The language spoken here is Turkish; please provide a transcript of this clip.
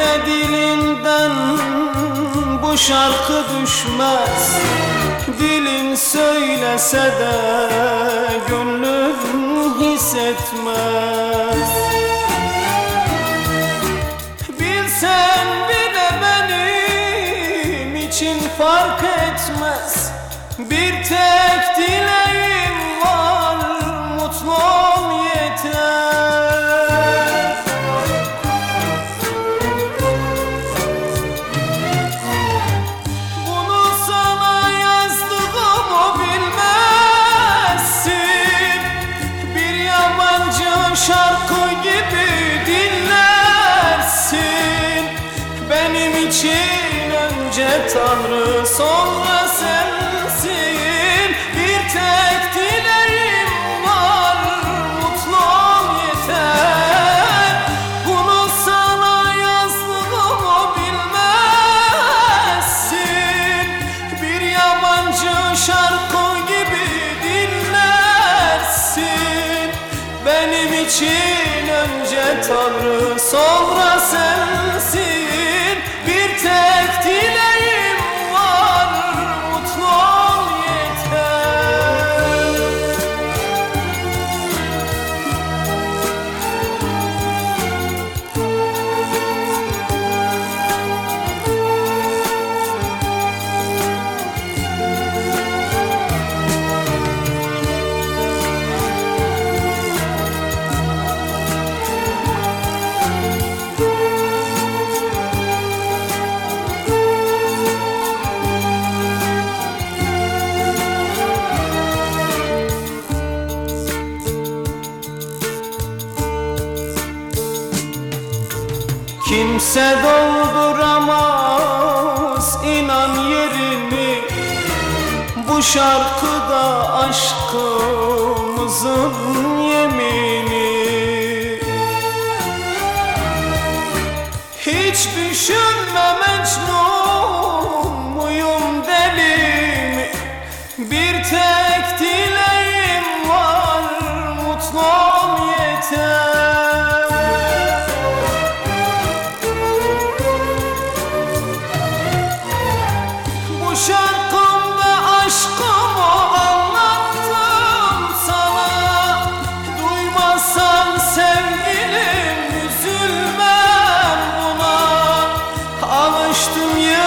Yine dilinden bu şarkı düşmez, dilin söylese de gönlün hissetmez. Bilsen bile benim için fark etmez. Bir tek dileğim var, mutlu ol yeter. Bunu sana yazdığımı bilmezsin. Bir yabancı şarkı gibi dinlersin. Benim için önce Tanrı, sonra sensin. Bir tek dileğim var, mutlu ol yeter. Bunu sana yazdığımı bilmezsin. Bir yabancı şarkı gibi dinlersin. Benim için önce Tanrı, sonra sensin. Bir tek dileğim var, mutlu ol yeter. Kimse dolduramaz inan yerini, bu şarkıda aşkımızın yemini. Hiç düşünme Mecnun muyum, deli mi? Bir tek dileğim var, mutlu ol yeter. Bu şarkımda aşkımı anlattım sana. Duymazsan sevgilim, üzülmem buna. Alıştım ya